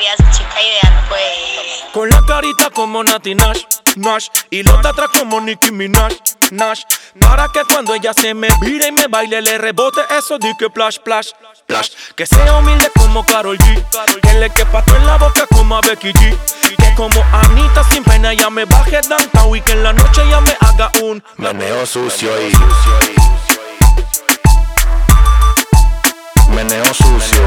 quería ser chica ideal, pues. Con la carita como Nati Nash, Nash. Y los de atrás como Nicki Minaj, Nash. Para que cuando ella se me vire y me baile le rebote eso de que plash, plash, plash. Que sea humilde como Karol G, que le quepa todo en la boca como a Becky G. Que como Anita sin pena ella me baje downtown y que en la noche ella me haga un meneo sucio y meneo sucio.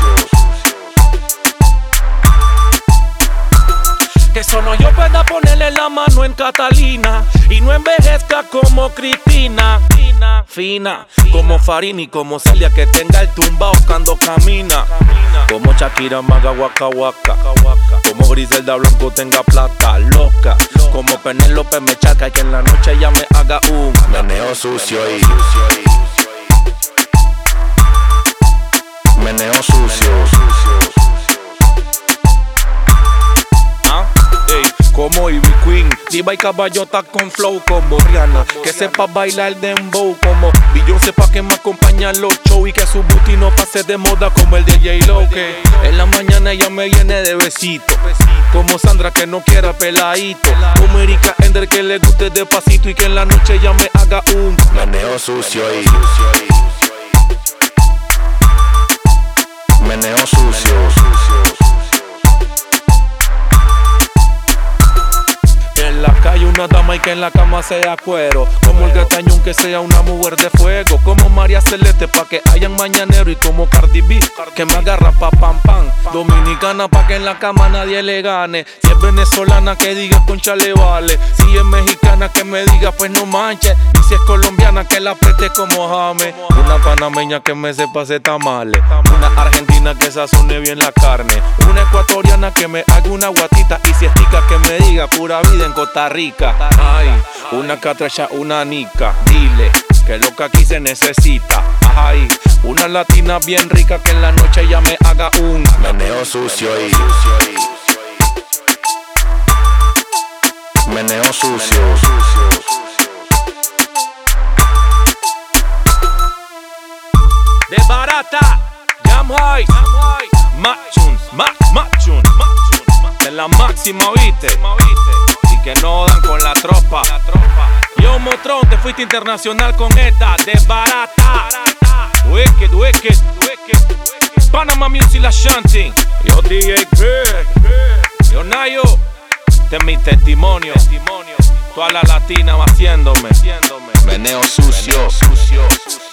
Que solo yo pueda ponerle la mano en Catalina y no envejezca como Cristina. Fina, como Farini, como Celia, que tenga el tumbao cuando camina. Como Shakira, maga waka waka. Como Griselda Blanco tenga plata loca. Como Penélope me chaca y que en la noche ella me haga un meneo sucio y meneo sucio. Como Ivy Queen, diva y caballota con flow como Rihanna. Que sepa bailar dembow como Beyoncé pa' que me acompaña los shows. Y que su booty no pase de moda como el de J-Lo. Que en la mañana ella me llene de besitos. Como Sandra que no quiera peladito. Como Erika Ender que le guste despacito. Y que en la noche ella me haga un meneo sucio y meneo sucio. En la calle una dama y que en la cama sea cuero. Como el Gatañón que sea una mujer de fuego. Como María Celeste pa' que hayan mañanero. Y como Cardi B que me agarra pa' pam pam. Dominicana pa' que en la cama nadie le gane. Si es venezolana que diga concha le vale. Si es mexicana que me diga pues no manches. Y si es colombiana que la apriete como Jame. Una panameña que me sepa hacer tamales. Una argentina que sazone bien la carne. Una ecuatoriana que me haga una guatita. Y si es tica que me diga pura vida en Costa Rica. Ay, una catracha, una nica. Dile que lo que aquí se necesita. Ay, una latina bien rica que en la noche ella me haga un meneo sucio y meneo sucio. De barata, Jam High, Machun, Machun, de la máxima, ¿viste? Y que no dan con la tropa. Yo, Motrón, te fuiste internacional con esta. De barata, wicked, wicked, wicked. Panama Music La Shanty. Yo, DJ Big. Yo, Nayo. Este es mi testimonio. Toda la latina haciéndome meneo sucio.